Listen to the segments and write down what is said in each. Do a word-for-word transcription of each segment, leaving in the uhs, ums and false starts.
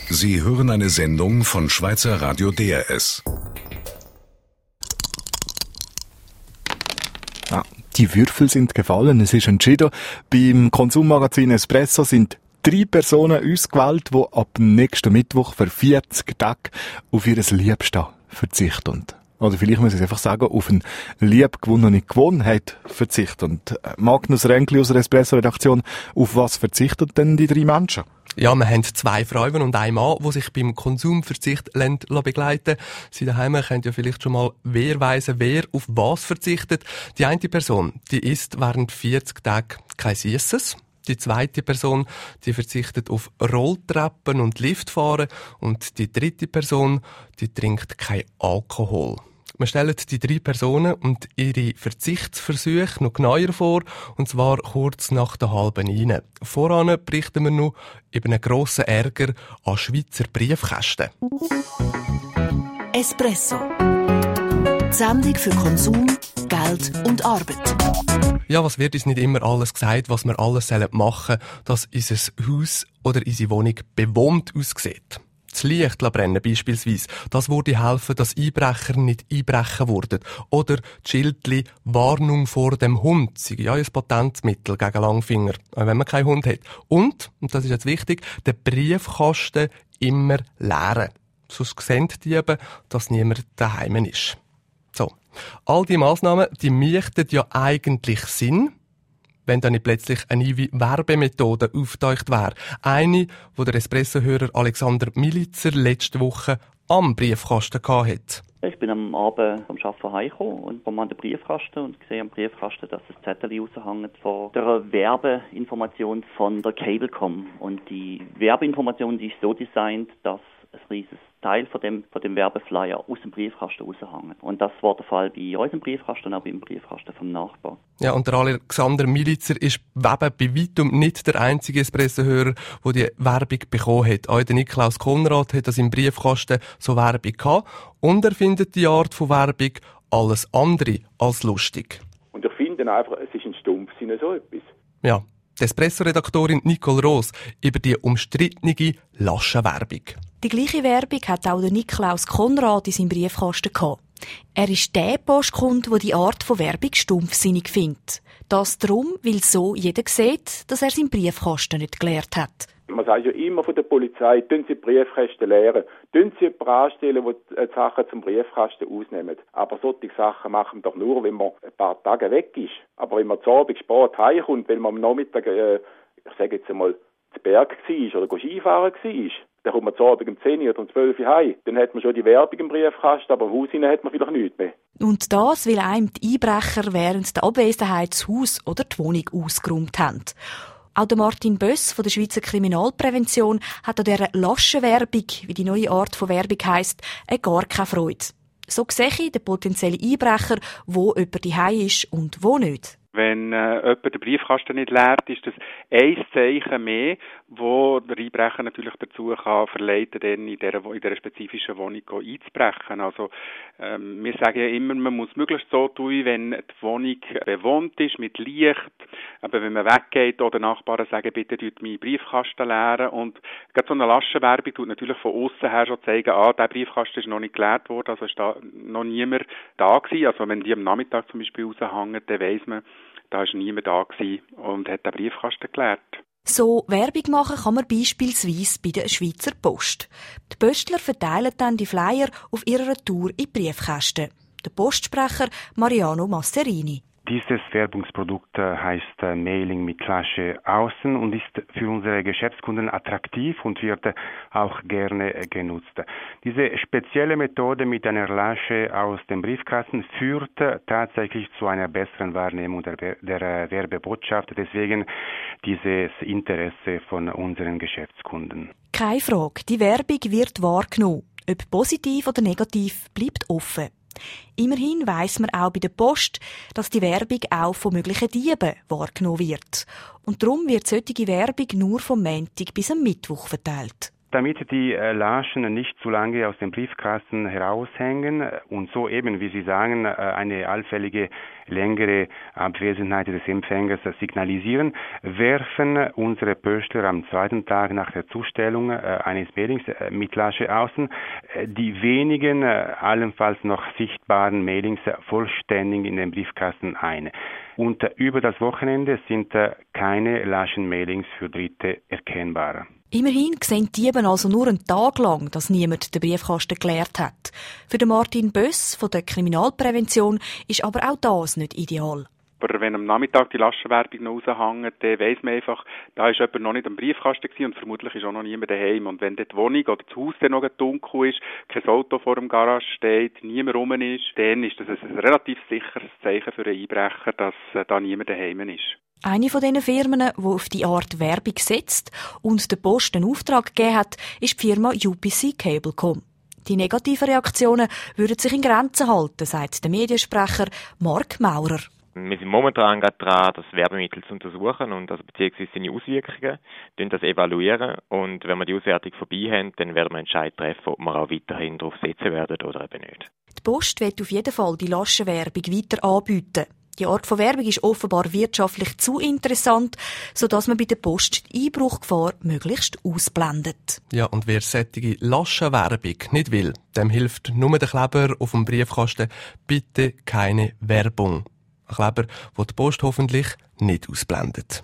Sie hören eine Sendung von Schweizer Radio D R S. Ja, die Würfel sind gefallen, es ist entschieden. Beim Konsummagazin Espresso sind drei Personen ausgewählt, die ab nächsten Mittwoch für vierzig Tage auf ihr Liebsten verzichten. Oder vielleicht muss ich einfach sagen, auf eine liebgewonnene Gewohnheit verzichten. Und Magnus Ränkli aus der Espresso-Redaktion, auf was verzichten denn die drei Menschen? Ja, wir haben zwei Frauen und einen Mann, die sich beim Konsumverzicht begleiten lassen. Sie daheim können ja vielleicht schon mal wer weiss, wer auf was verzichtet. Die eine Person, die isst während vierzig Tagen kein Süßes. Die zweite Person, die verzichtet auf Rolltreppen und Liftfahren. Und die dritte Person, die trinkt kein Alkohol. Wir stellen die drei Personen und ihre Verzichtsversuche noch genauer vor, und zwar kurz nach der halben Neun. Voran berichten wir noch über einen grossen Ärger an Schweizer Briefkästen. Espresso. Die Sendung für Konsum, Geld und Arbeit. Ja, was wird uns nicht immer alles gesagt, was wir alles machen sollen, dass unser Haus oder unsere Wohnung bewohnt aussieht. Das Licht brennen beispielsweise, das würde helfen, dass Einbrecher nicht einbrechen würden. Oder die Schildli «Warnung vor dem Hund» sei ja ein Patentmittel gegen Langfinger, wenn man keinen Hund hat. Und, und das ist jetzt wichtig, den Briefkasten immer leeren. Sonst sehen die eben, dass niemand daheim ist. So. All die Massnahmen, die machten ja eigentlich Sinn, wenn da nicht plötzlich eine neue Werbemethode auftaucht wäre. Eine, die der Espresso-Hörer Alexander Militzer letzte Woche am Briefkasten hatte. Ich bin am Abend vom Arbeiten heimgekommen und komme an den Briefkasten und sehe am Briefkasten, dass ein Zettel raushängt von der Werbeinformation von der Cablecom. Und die Werbeinformation, die ist so designt, dass ein riesiges Teil von dem, von dem Werbeflyer aus dem Briefkasten raushängt. Und das war der Fall bei unserem Briefkasten und auch beim Briefkasten vom Nachbarn. Ja, und der Alexander Militzer ist bei weitem nicht der einzige Espresso-Hörer, der die Werbung bekommen hat. Auch der Niklaus Konrad hat das im Briefkasten so Werbung gehabt. Und er findet die Art von Werbung alles andere als lustig. Und ich finde einfach, es ist ein Stumpfsinn so etwas. Ja, die Espresso-Redaktorin Nicole Roos über die umstrittene Laschenwerbung. Die gleiche Werbung hat auch der Niklaus Konrad in seinem Briefkasten gehabt. Er ist der Postkunde, der die Art von Werbung stumpfsinnig findet. Das darum, weil so jeder sieht, dass er seinen Briefkasten nicht geleert hat. Man sagt ja immer von der Polizei, tun Sie Briefkästen leeren, tun Sie jemanden anstellen, der die Sachen zum Briefkasten ausnehmen. Aber solche Sachen machen wir doch nur, wenn man ein paar Tage weg ist. Aber wenn man zu Abend spät heimkommt, weil man am Nachmittag, äh, ich sage jetzt einmal, zu Berg war oder Skifahren war, dann kommt man zu Abend um zehn oder um zwölf Uhr heim. Dann hat man schon die Werbung im Briefkasten, aber im Haus hinein hat man vielleicht nichts mehr. Und das, weil einem die Einbrecher während der Abwesenheit das Haus oder die Wohnung ausgeräumt haben. Auch der Martin Böss von der Schweizer Kriminalprävention hat an dieser Laschenwerbung, wie die neue Art von Werbung heisst, gar keine Freude. So sehe der potenzielle Einbrecher, wo jemand daheim ist und wo nicht. Wenn äh, jemand den Briefkasten nicht leert, ist das ein Zeichen mehr, wo der Einbrecher natürlich dazu kann verleiten, dann in dieser, in dieser spezifischen Wohnung einzubrechen. Also ähm, wir sagen ja immer, man muss möglichst so tun, wenn die Wohnung bewohnt ist, mit Licht, aber wenn man weggeht oder Nachbarn sagen, bitte tut meinen Briefkasten leeren. Und gerade so eine Laschenwerbung tut natürlich von außen her schon zeigen, ah, der Briefkasten ist noch nicht geleert worden, also ist da noch niemand da gewesen. Also wenn die am Nachmittag zum Beispiel raushängen, dann weiss man, da war niemand da und hat den Briefkasten geleert. So Werbung machen kann man beispielsweise bei der Schweizer Post. Die Postler verteilen dann die Flyer auf ihrer Tour in Briefkästen. Der Postsprecher Mariano Masserini. Dieses Werbungsprodukt heißt Mailing mit Lasche außen und ist für unsere Geschäftskunden attraktiv und wird auch gerne genutzt. Diese spezielle Methode mit einer Lasche aus dem Briefkasten führt tatsächlich zu einer besseren Wahrnehmung der, der Werbebotschaft. Deswegen dieses Interesse von unseren Geschäftskunden. Keine Frage, die Werbung wird wahrgenommen. Ob positiv oder negativ, bleibt offen. Immerhin weiss man auch bei der Post, dass die Werbung auch von möglichen Dieben wahrgenommen wird. Und darum wird solche Werbung nur vom Montag bis am Mittwoch verteilt. Damit die Laschen nicht zu lange aus dem Briefkasten heraushängen und so eben, wie Sie sagen, eine allfällige längere Abwesenheit des Empfängers signalisieren, werfen unsere Pöstler am zweiten Tag nach der Zustellung eines Mailings mit Lasche außen die wenigen, allenfalls noch sichtbaren Mailings vollständig in den Briefkasten ein. Und über das Wochenende sind keine Laschen-Mailings für Dritte erkennbar. Immerhin sehen die Diebe also nur einen Tag lang, dass niemand den Briefkasten geleert hat. Für den Martin Böss von der Kriminalprävention ist aber auch das nicht ideal. Aber wenn am Nachmittag die Laschenwerbung noch raushängt, dann weiss man einfach, da ist jemand noch nicht am Briefkasten gewesen und vermutlich ist auch noch niemand daheim. Und wenn dort die Wohnung oder das Haus dann noch dunkel ist, kein Auto vor dem Garage steht, niemand rum ist, dann ist das ein relativ sicheres Zeichen für einen Einbrecher, dass da niemand daheim ist. Eine von diesen Firmen, die auf die Art Werbung setzt und der Post einen Auftrag gegeben hat, ist die Firma U P C Cablecom. Die negativen Reaktionen würden sich in Grenzen halten, sagt der Mediensprecher Mark Maurer. Wir sind momentan gerade dran, das Werbemittel zu untersuchen und also beziehungsweise seine Auswirkungen, das evaluieren und wenn wir die Auswertung vorbei haben, dann werden wir Entscheid treffen, ob wir auch weiterhin darauf setzen werden oder eben nicht. Die Post wird auf jeden Fall die Laschenwerbung weiter anbieten. Die Art von Werbung ist offenbar wirtschaftlich zu interessant, sodass man bei der Post die Einbruchgefahr möglichst ausblendet. Ja, und wer solche Laschenwerbung nicht will, dem hilft nur der Kleber auf dem Briefkasten «Bitte keine Werbung». Ein Kleber, den die Post hoffentlich nicht ausblendet.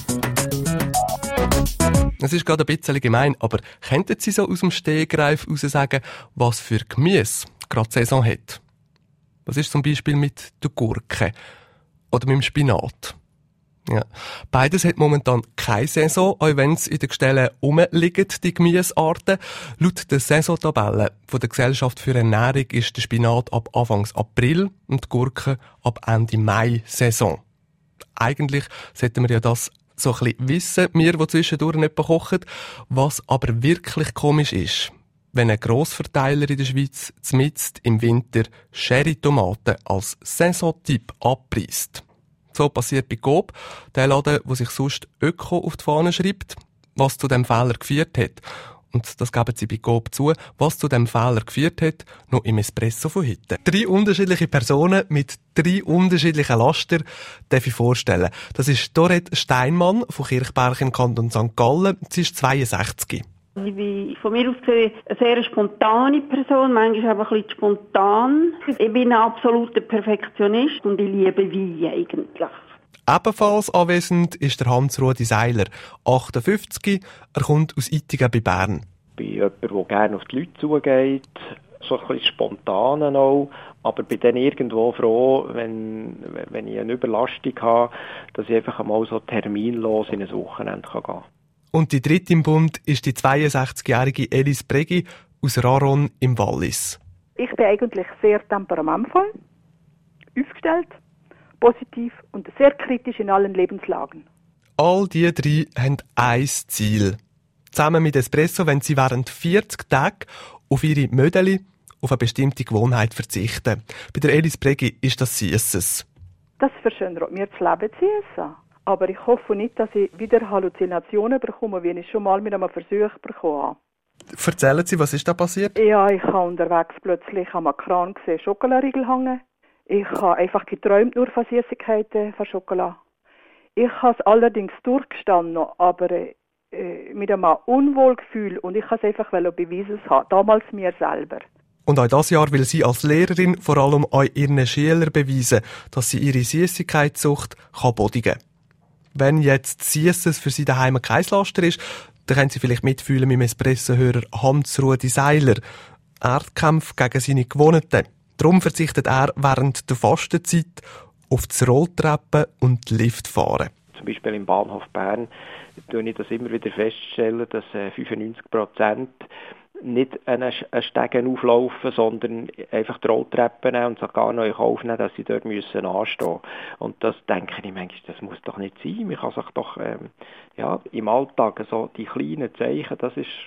Es ist gerade ein bisschen gemein, aber könnten Sie so aus dem Stegreif heraus sagen, was für Gemüse gerade Saison hat? Was ist zum Beispiel mit der Gurke oder mit dem Spinat? Ja. Beides hat momentan keine Saison, auch wenn es in den Gestellen rumliegen, die Gemüsearten. Laut der Saisontabelle von der Gesellschaft für Ernährung ist der Spinat ab Anfang April und die Gurke ab Ende Mai Saison. Eigentlich sollten wir ja das so ein bisschen wissen, wir, die zwischendurch nicht kochen. Was aber wirklich komisch ist, wenn ein Grossverteiler in der Schweiz zmitzt im Winter Sherry-Tomaten als Saisontyp abpreist. So passiert bei Coop, der Laden, der sich sonst Öko auf die Fahne schreibt, was zu dem Fehler geführt hat. Und das geben sie bei Coop zu, was zu dem Fehler geführt hat, noch im Espresso von heute. Drei unterschiedliche Personen mit drei unterschiedlichen Laster darf ich vorstellen. Das ist Dorette Steinmann von Kirchberg im Kanton Sankt Gallen. Sie ist zweiundsechzig. Ich bin von mir aus gesehen eine sehr spontane Person, manchmal aber ein bisschen spontan. Ich bin ein absoluter Perfektionist und ich liebe Wein eigentlich. Ebenfalls anwesend ist der Hans-Rudi Seiler, achtundfünfzig. Er kommt aus Ittigen bei Bern. Ich bin jemand, der gerne auf die Leute zugeht, so ein bisschen spontan auch, aber bin dann irgendwo froh, wenn, wenn ich eine Überlastung habe, dass ich einfach einmal so terminlos in ein Wochenende gehen kann. Und die dritte im Bund ist die zweiundsechzigjährige Elis Bregi aus Raron im Wallis. Ich bin eigentlich sehr temperamentvoll, aufgestellt, positiv und sehr kritisch in allen Lebenslagen. All diese drei haben ein Ziel. Zusammen mit Espresso wollen sie während vierzig Tagen auf ihre Mödeli auf eine bestimmte Gewohnheit verzichten. Bei der Elis Bregi ist das Süßes. Das verschönert mir das Leben zu essen. Aber ich hoffe nicht, dass ich wieder Halluzinationen bekomme, wie ich schon mal mit einem Versuch bekommen habe. Erzählen Sie, was ist da passiert? Ja, ich habe unterwegs plötzlich am Kran gesehen, Schokoladeriegel hängen. Ich habe einfach geträumt nur von Süßigkeiten, von Schokolade. Ich habe es allerdings durchgestanden, aber äh, mit einem Unwohlgefühl und ich habe es einfach beweisen haben, damals mir selber. Und auch dieses Jahr will sie als Lehrerin vor allem auch ihren Schülern beweisen, dass sie ihre Süßigkeitssucht bodigen kann. Wenn jetzt Süßes für sie daheim kein Laster ist, dann können Sie vielleicht mitfühlen mit dem Espresso-Hörer Hans-Rudi Seiler. Er kämpft gegen seine Gewohnheiten. Darum verzichtet er während der Fastenzeit auf das Rolltreppen und Liftfahren. Zum Beispiel im Bahnhof Bern tue ich das immer wieder feststellen, dass fünfundneunzig Prozent nicht einen Stegen auflaufen, sondern einfach die Rolltreppen nehmen und sich gar nicht aufnehmen, dass sie dort müssen anstehen müssen. Und das denke ich manchmal, das muss doch nicht sein. Man kann sich doch ähm, ja, im Alltag so die kleinen Zeichen, das ist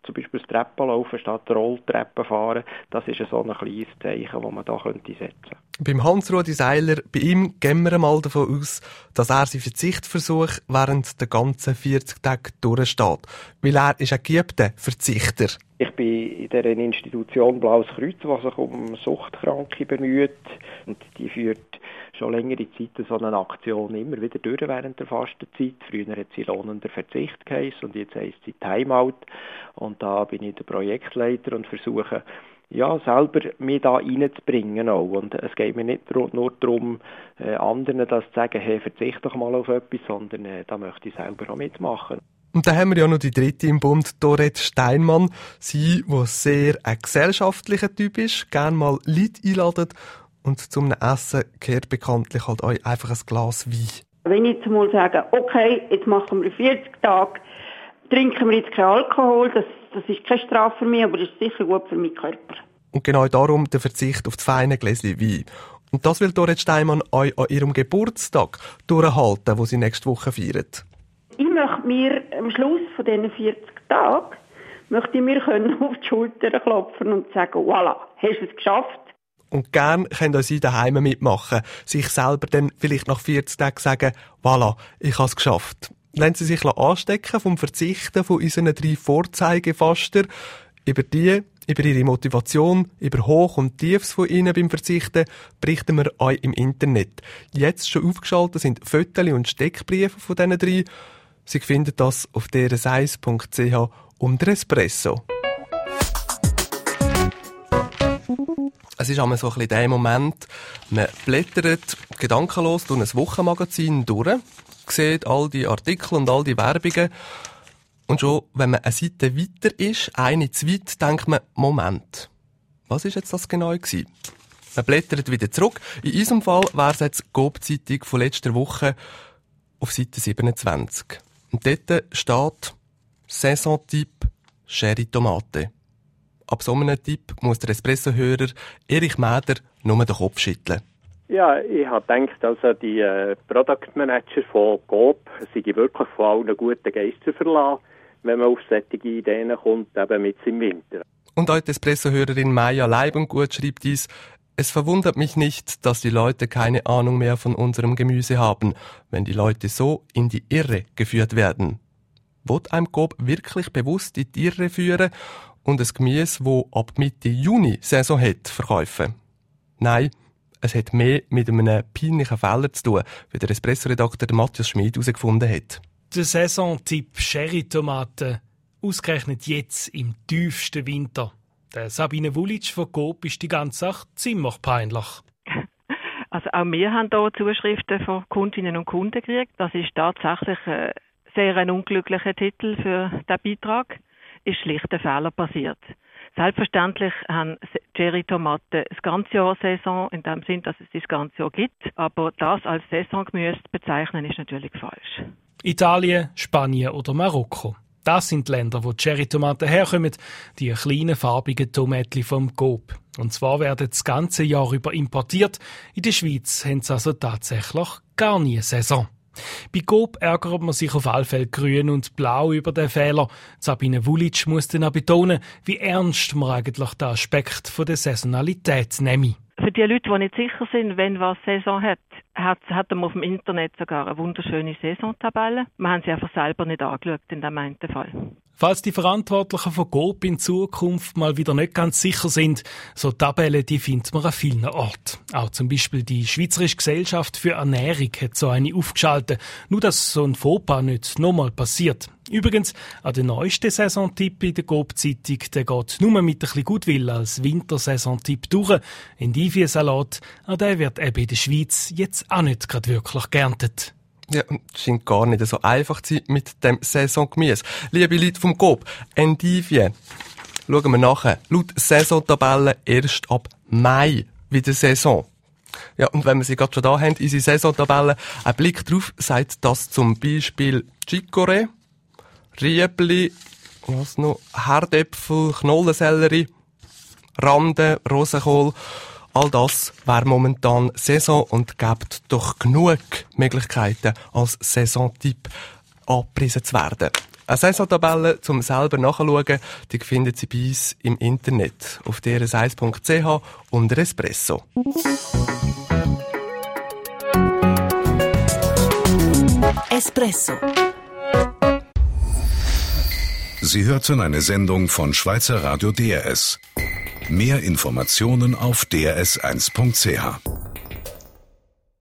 zum Beispiel das Treppenlaufen statt Rolltreppen fahren, das ist so ein kleines Zeichen, das man da könnte setzen. Beim Hans-Rudi Seiler, bei ihm gehen wir mal davon aus, dass er seinen Verzichtversuch während der ganzen vierzig Tage durchsteht. Weil er ist ein geübter Verzichter. Ich bin in dieser Institution Blaues Kreuz, die sich um Suchtkranke bemüht. Und die führt schon längere Zeit so eine Aktion immer wieder durch während der Fastenzeit. Früher hat sie lohnender Verzicht geheißen und jetzt heisst sie Timeout. Und da bin ich der Projektleiter und versuche, ja, selber mich da reinzubringen auch. Und es geht mir nicht nur darum, äh, anderen das zu sagen, hey, verzichte doch mal auf etwas, sondern äh, da möchte ich selber auch mitmachen. Und dann haben wir ja noch die dritte im Bund, Dorette Steinmann. Sie, die sehr ein gesellschaftlicher Typ ist, gerne mal Leute einladet und zum Essen gehört bekanntlich halt euch einfach ein Glas Wein. Wenn ich jetzt mal sage, okay, jetzt machen wir vierzig Tage, trinken wir jetzt keinen Alkohol, das, das ist keine Strafe für mich, aber das ist sicher gut für meinen Körper. Und genau darum der Verzicht auf das feine Gläschen Wein. Und das will Dorette Steinmann euch an ihrem Geburtstag durchhalten, wo sie nächste Woche feiert. Ich möchte mir am Schluss von diesen vierzig Tagen möchte ich mir können auf die Schulter klopfen und sagen, voilà, hast du es geschafft. Und gern könnt ihr sie daheim mitmachen, sich selber dann vielleicht nach vierzig Tagen sagen, voilà, ich habe es geschafft. Lassen Sie sich anstecken vom Verzichten von unseren drei Vorzeigefaster. Über die, über ihre Motivation, über Hoch- und Tiefs von ihnen beim Verzichten berichten wir euch im Internet. Jetzt schon aufgeschaltet sind Fotos und Steckbriefe von diesen drei. Sie finden das auf d r s eins punkt c h unter Espresso. Es ist einmal so ein bisschen der Moment, man blättert gedankenlos durch ein Wochenmagazin durch, sieht all die Artikel und all die Werbungen und schon, wenn man eine Seite weiter ist, eine zu weit, denkt man, Moment, was ist jetzt das genau gewesen? Man blättert wieder zurück. In unserem Fall wäre es jetzt die Coop-Zeitung von letzter Woche auf Seite siebenundzwanzig. Und dort steht Saisontyp Cherry Tomate. Ab so einem Tipp muss der Espresso-Hörer Erich Mäder nur den Kopf schütteln. Ja, ich habe gedacht, also die äh, Product Manager von Coop sind wirklich von allen guten Geistern verlassen, wenn man auf solche Ideen kommt, eben mit im Winter. Und auch die Espresso-Hörerin Maja Leibengut schreibt dies: Es verwundert mich nicht, dass die Leute keine Ahnung mehr von unserem Gemüse haben, wenn die Leute so in die Irre geführt werden. Wird einem Coop wirklich bewusst in die Irre führen und ein Gemüse, das ab Mitte Juni Saison hat, verkaufen? Nein, es hat mehr mit einem peinlichen Fehler zu tun, wie der Espresso-Redakteur Matthias Schmid herausgefunden hat. Der Saisontyp Cherry-Tomate, ausgerechnet jetzt im tiefsten Winter. Der Sabine Wulic von Coop ist die ganze Sache ziemlich peinlich. Also auch wir haben hier Zuschriften von Kundinnen und Kunden gekriegt. Das ist tatsächlich äh, sehr ein unglücklicher Titel für diesen Beitrag. Ist schlicht ein Fehler passiert. Selbstverständlich haben Cherry-Tomaten das ganze Jahr Saison, in dem Sinn, dass es das ganze Jahr gibt. Aber das als Saisongemüse zu bezeichnen, ist natürlich falsch. Italien, Spanien oder Marokko. Das sind die Länder, wo die Cherry-Tomaten herkommen, die kleinen farbigen Tomaten vom Coop. Und zwar werden das ganze Jahr über importiert. In der Schweiz haben sie also tatsächlich gar nie Saison. Bei Coop ärgert man sich auf alle Fälle grün und blau über den Fehler. Sabine Wulic muss dann auch betonen, wie ernst man eigentlich den Aspekt von der Saisonalität nehme. Für die Leute, die nicht sicher sind, wenn was Saison hat, hat, hat man auf dem Internet sogar eine wunderschöne Saisontabelle. Wir haben sie einfach selber nicht angeschaut in dem einen Fall. Falls die Verantwortlichen von Coop in Zukunft mal wieder nicht ganz sicher sind, so Tabellen, die findet man an vielen Orten. Auch zum Beispiel die Schweizerische Gesellschaft für Ernährung hat so eine aufgeschaltet. Nur, dass so ein Fauxpas nicht nochmal passiert. Übrigens, an den neuesten Saisontipp in der Coop-Zeitung, der geht nur mit ein bisschen Gutwill als Wintersaisontipp durch. Endiviensalat, an den wird eben in der Schweiz jetzt auch nicht gerade wirklich geerntet. Ja, es scheint gar nicht so einfach zu sein mit dem Saisongemüse. Liebe Leute vom Coop, Endivien. Schauen wir nachher. Laut Saisontabelle erst ab Mai wieder Saison. Ja, und wenn wir sie gerade schon da haben, unsere Saisontabelle, ein Blick drauf sagt das zum Beispiel Chicorée, Riebli, was noch, Herdäpfel, Knollensellerie, Rande, Rosenkohl. All das wäre momentan Saison und gibt doch genug Möglichkeiten, als Saisontyp angepriesen zu werden. Eine Saisontabelle zum selber nachschauen, die finden Sie bei uns im Internet auf d r s eins punkt c h unter Espresso. Espresso. Sie hörten eine Sendung von Schweizer Radio D R S. Mehr Informationen auf d r s eins punkt c h.